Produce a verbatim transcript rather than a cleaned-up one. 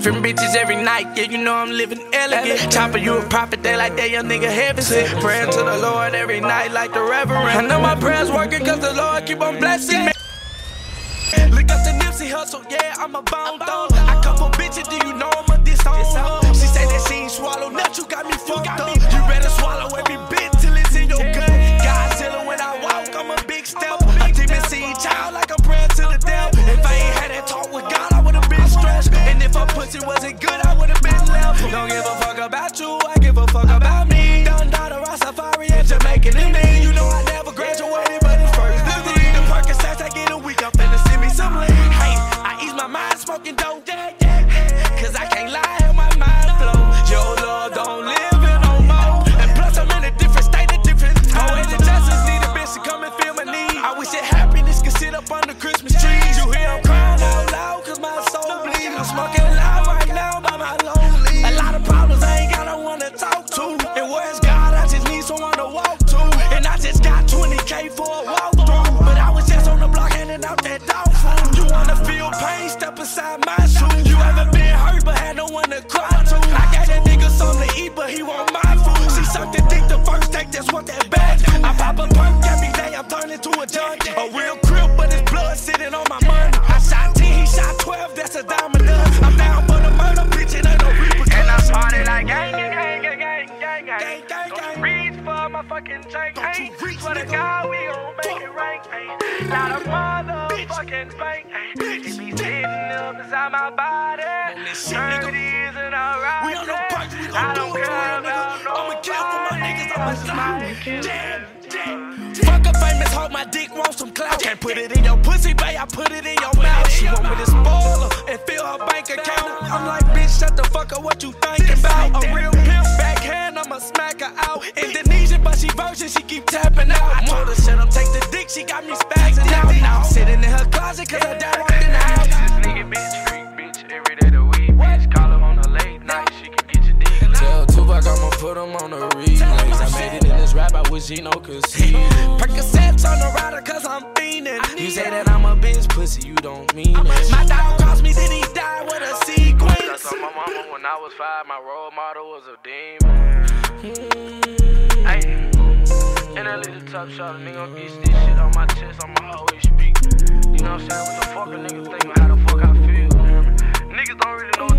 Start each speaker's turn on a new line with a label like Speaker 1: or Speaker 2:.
Speaker 1: different bitches every night. Yeah, you know I'm living elegant. Chopper, you a prophet, they like that young nigga heaven sent. Praying to the Lord every night like the Reverend. I know my prayers working cause the Lord keep on blessing me. Look up the Nipsey Hussle, yeah, I'm a bone throw. I come for bitches, do you know I'm a disown hoe? She said that she ain't swallow nuts, you got me fucked up. You better swallow every bit till it's in your gut. Godzilla when I walk, I'm a big step. A demon seed child like I'm praying to the devil. If I ain't had that talk with God, I would've been stressed. And if her pussy wasn't good, I would've been left. Don't give a fuck about you, I give a fuck about me. Done daughter, Rastafari and Jamaican in me. You know I never graduated, but it's first degree. The Percocets I get a week, I'm finna send me some lean. Hey, I ease my mind smoking dope, cause I can't lie, how my mind flow. Your love don't live in no more. And plus I'm in a different state, a different time. Always the justice need a bitch to come and feel my need. I wish that happiness could sit up under Christmas trees. You hear I'm crying out loud cause my soul bleeds. I'm smoking loud right now by my lonely. A lot of problems I ain't got no one to talk to. And where's God? I just need someone to walk to. And I just got twenty K for a walkthrough. But I was just on the block handing out that dog food. You wanna feel pain? Step inside my shoes. You ever been hurt but had no one to cry to? I got that nigga something to eat but he want my food. She sucked the dick the first take, that's what that bad do. I pop a perk every day, I'm turning to a junkie. A real crib but his blood sitting on my money. I shot ten, he shot twelve, that's a dime a dozen. I'm down for the murder, bitch, it ain't no repercussions. And I party like gang, gang, gang, gang, gang, gang, gang. Don't you reach for my fucking tank, ain't. Swear to God, we gon' make it rank, ain't. Not a motherfucking bank, ain't. It be sitting up inside my body. thirties and alright.
Speaker 2: We on no parks, we gon' do it to real niggas. I'ma kill for my niggas, I'ma slide. Damn, damn.
Speaker 1: Fuck a famous hoe, my dick want some clout. Can't put it in your pussy, babe, I put it in your mouth. She want me to spoil her and fill her bank account. I'm like, bitch, shut the fuck up, what you thinking about? A real pimp backhand, I'ma smack her out. Indonesian, but she virgin, she keep tapping out. I told her, shut up, take the dick, she got me spazzing out. Now I'm sitting in her closet, cause her dad walked in the house.
Speaker 3: This nigga bitch, freak bitch, every day the week, bitch. Call her on a late night, she can get your dick.
Speaker 4: Tell Tupac I'ma put him on the replays. I made it in this rap, I wish he know could see.
Speaker 1: Percocets on the rider, cause I'm fiending.
Speaker 4: You say that I'm a bitch, pussy, you don't mean it.
Speaker 1: My dog crossed me, then he died with a sequence.
Speaker 3: That's on my mama when I was five, my role model was a demon.
Speaker 4: Mm.
Speaker 3: Ay. And that little top shot, a nigga gon' get this shit on my chest, I'ma always speak. You know what I'm saying? What the fuck a nigga think, how the fuck I feel? Niggas don't really know